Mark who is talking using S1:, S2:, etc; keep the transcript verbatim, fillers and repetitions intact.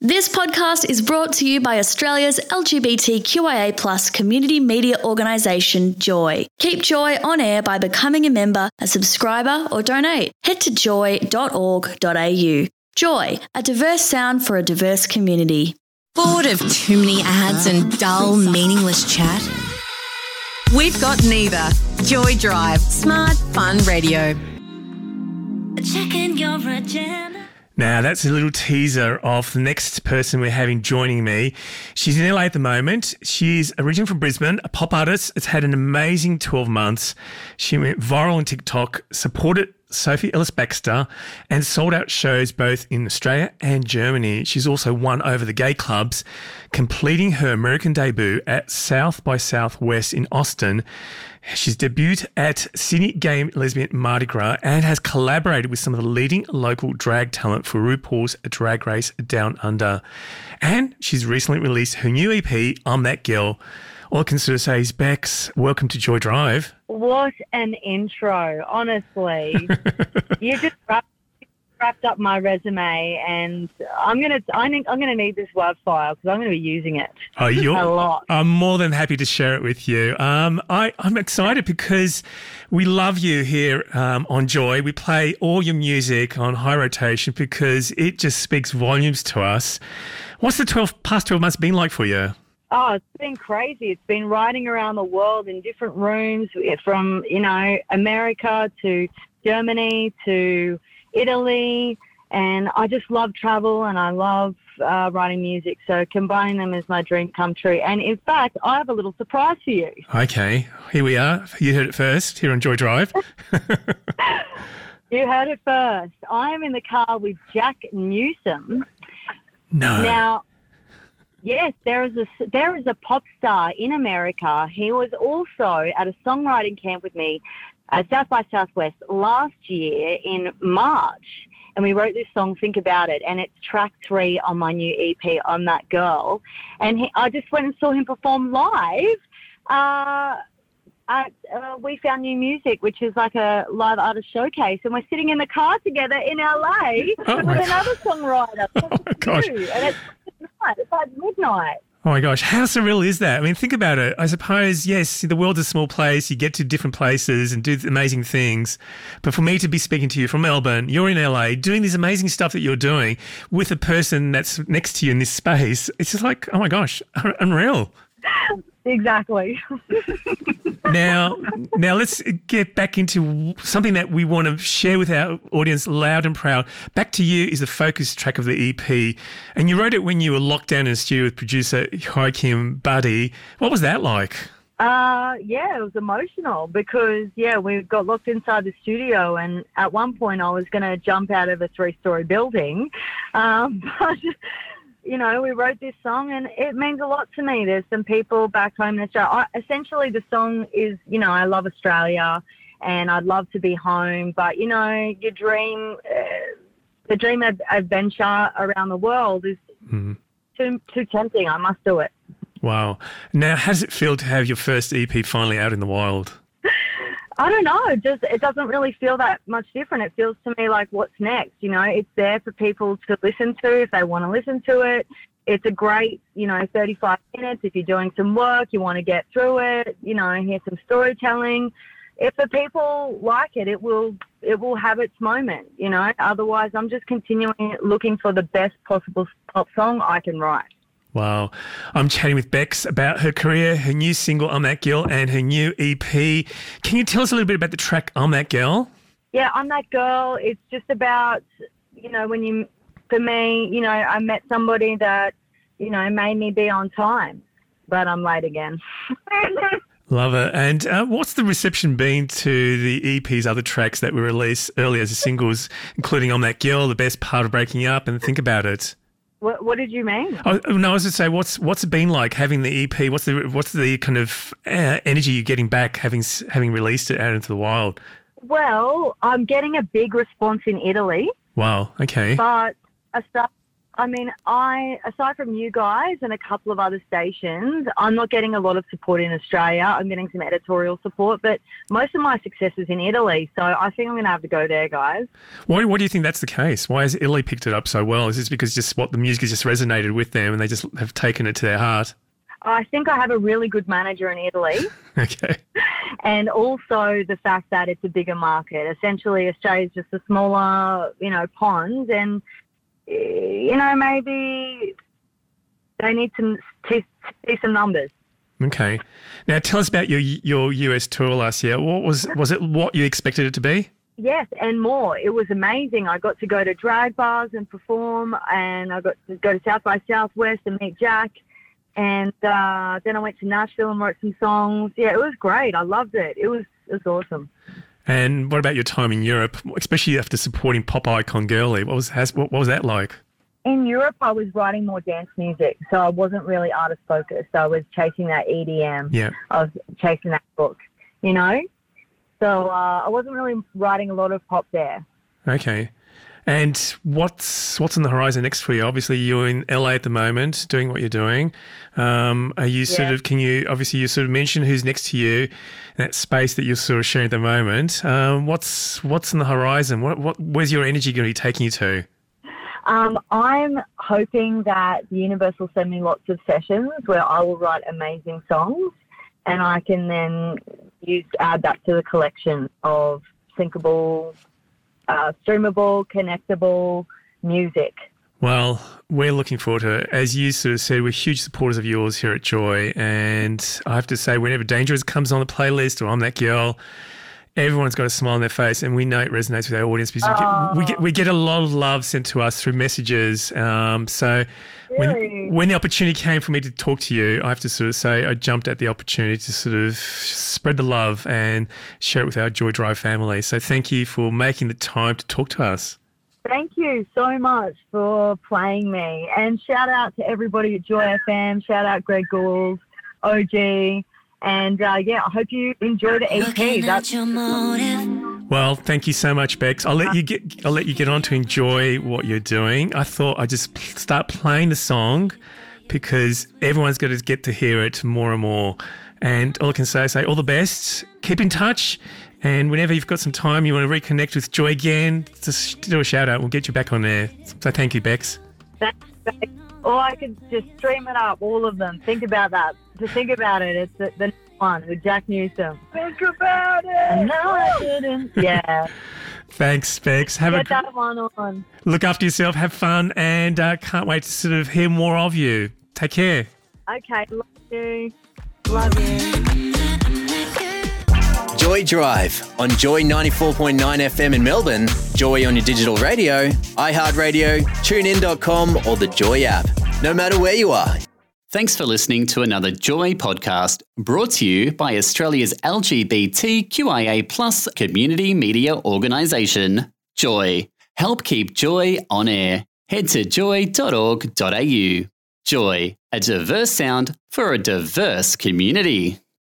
S1: This podcast is brought to you by Australia's L G B T Q I A plus community media organisation, Joy. Keep Joy on air by becoming a member, a subscriber or donate. Head to joy dot org dot a u. Joy, a diverse sound for a diverse community.
S2: Bored of too many ads and dull, meaningless chat? We've got neither. Joy Drive. Smart, fun radio.
S3: Checking your agenda.
S4: Now, that's a little teaser of the next person we're having joining me. She's in L A at the moment. She's originally from Brisbane, a pop artist. It's had an amazing twelve months. She went viral on TikTok, supported Sophie Ellis-Bextor, and sold out shows both in Australia and Germany. She's also won over the gay clubs, completing her American debut at South by Southwest in Austin. She's debuted at Sydney Gay Lesbian Mardi Gras and has collaborated with some of the leading local drag talent for RuPaul's Drag Race Down Under. And she's recently released her new E P, I'm That Girl. All I can sort of say is, Bex, welcome to Joy Drive.
S5: What an intro, honestly. You just wrapped, wrapped up my resume, and I'm gonna I think I'm gonna need this WAV file because I'm gonna be using it
S4: oh, you're,
S5: a lot.
S4: I'm more than happy to share it with you. Um, I, I'm excited because we love you here um, on Joy. We play all your music on high rotation because it just speaks volumes to us. What's the twelve past twelve months been like for you?
S5: Oh, it's been crazy. It's been riding around the world in different rooms, from, you know, America to Germany to Italy. And I just love travel and I love uh, writing music. So combining them is my dream come true. And in fact, I have a little surprise for you.
S4: Okay, here we are. You heard it first here on Joy Drive.
S5: You heard it first. I am in the car with Jack Newsom.
S4: No.
S5: Now, yes, there is a there is a pop star in America. He was also at a songwriting camp with me at South by Southwest last year in March, and we wrote this song, Think About It, and it's track three on my new E P, I'm That Girl. And he, I just went and saw him perform live uh, at uh, We Found New Music, which is like a live artist showcase, and we're sitting in the car together in L A
S4: oh
S5: with
S4: my
S5: another songwriter.
S4: Oh my gosh.
S5: And it's midnight. It's like midnight.
S4: Oh my gosh, how surreal is that? I mean, think about it. I suppose, yes, the world's a small place. You get to different places and do amazing things. But for me to be speaking to you from Melbourne, you're in L A, doing this amazing stuff that you're doing with a person that's next to you in this space, it's just like, oh my gosh, unreal.
S5: Exactly.
S4: Now, now let's get back into something that we want to share with our audience loud and proud. Back to You is the focus track of the E P. And you wrote it when you were locked down in a studio with producer Joachim Buddy. What was that like?
S5: Uh, yeah, it was emotional because, yeah, we got locked inside the studio, and at one point I was going to jump out of a three-story building. Um, but... You know, we wrote this song and it means a lot to me. There's some people back home in Australia. I, essentially, the song is, you know, I love Australia and I'd love to be home. But, you know, your dream, uh, the dream of adventure around the world is mm-hmm. too, too tempting. I must do it.
S4: Wow. Now, how does it feel to have your first E P finally out in the wild?
S5: I don't know. It just it doesn't really feel that much different. It feels to me like what's next. You know, it's there for people to listen to if they want to listen to it. It's a great, you know, thirty-five minutes. If you're doing some work, you want to get through it, you know, hear some storytelling. If the people like it, it will it will have its moment, you know. Otherwise, I'm just continuing looking for the best possible pop song I can write.
S4: Wow. I'm chatting with Bex about her career, her new single, I'm That Girl, and her new E P. Can you tell us a little bit about the track, I'm That Girl?
S5: Yeah, I'm That Girl. It's just about, you know, when you, for me, you know, I met somebody that, you know, made me be on time, but I'm late again.
S4: Love it. And uh, what's the reception been to the E P's other tracks that were released earlier as singles, including I'm That Girl, The Best Part of Breaking Up, and Think About It?
S5: What, what did you mean?
S4: Oh, no, I was going to say, what's what's it been like having the E P? What's the what's the kind of uh, energy you're getting back having having released it out into the wild?
S5: Well, I'm getting a big response in Italy.
S4: Wow. Okay.
S5: But I start I mean, I aside from you guys and a couple of other stations, I'm not getting a lot of support in Australia. I'm getting some editorial support, but most of my success is in Italy. So I think I'm going to have to go there, guys.
S4: Why, why do you think that's the case? Why has Italy picked it up so well? Is this because just what the music has just resonated with them and they just have taken it to their heart?
S5: I think I have a really good manager in Italy.
S4: Okay.
S5: And also the fact that it's a bigger market. Essentially, Australia's just a smaller, you know, pond, and you know, maybe they need to see some numbers.
S4: Okay. Now, tell us about your your U S tour last year. What was was it? What you expected it to be?
S5: Yes, and more. It was amazing. I got to go to drag bars and perform, and I got to go to South by Southwest and meet Jack. And uh, then I went to Nashville and wrote some songs. Yeah, it was great. I loved it. It was it was awesome.
S4: And what about your time in Europe, especially after supporting pop icon Girly? What was has, what was that like?
S5: In Europe, I was writing more dance music, so I wasn't really artist focused. I was chasing that E D M.
S4: Yeah.
S5: I was chasing that book, you know. So uh, I wasn't really writing a lot of pop there.
S4: Okay. And what's what's on the horizon next for you? Obviously, you're in L A at the moment, doing what you're doing. Um, are you sort
S5: Yeah.
S4: of? Can you obviously you sort of mention who's next to you, that space that you're sort of sharing at the moment? Um, what's what's on the horizon? What what where's your energy going to be taking you to?
S5: Um, I'm hoping that the universe will send me lots of sessions where I will write amazing songs, and I can then use add that to the collection of syncable, uh, streamable, connectable music.
S4: Well, we're looking forward to it. As you sort of said, we're huge supporters of yours here at Joy. And I have to say, whenever Dangerous comes on the playlist or I'm That Girl, everyone's got a smile on their face, and we know it resonates with our audience because
S5: Oh.
S4: we, get, we, get, we get a lot of love sent to us through messages. Um, so
S5: Really?
S4: when, when the opportunity came for me to talk to you, I have to sort of say I jumped at the opportunity to sort of spread the love and share it with our Joy Drive family. So thank you for making the time to talk to us.
S5: Thank you so much for playing me. And shout out to everybody at Joy F M. Shout out Greg Gould, O G. And, uh, yeah, I hope you enjoy the E P.
S3: Looking
S5: That's
S3: at your motive.
S4: Well, thank you so much, Bex. I'll let you get. I'll let you get on to enjoy what you're doing. I thought I'd just p- start playing the song because everyone's got to get to hear it more and more. And all I can say is say all the best. Keep in touch, and whenever you've got some time, you want to reconnect with Joy again, just do a shout out. We'll get you back on there. So thank you, Bex.
S5: Thanks, Bex. Or I could just stream it up, all of them. Think about that. Just think about it. It's the, the next one with Jack Newsom. Think about it. No, I didn't. Yeah.
S4: Thanks, Bex. Have
S5: Get
S4: a
S5: that one on.
S4: look after yourself. Have fun, and uh, can't wait to sort of hear more of you. Take care.
S5: Okay. Love you. Love you.
S6: Joy Drive on Joy ninety-four point nine F M in Melbourne, Joy on your digital radio, iHeartRadio, tune in dot com or the Joy app. No matter where you are.
S7: Thanks for listening to another Joy podcast brought to you by Australia's L G B T Q I A plus community media organisation, Joy. Help keep Joy on air. Head to joy dot org dot a u. Joy, a diverse sound for a diverse community.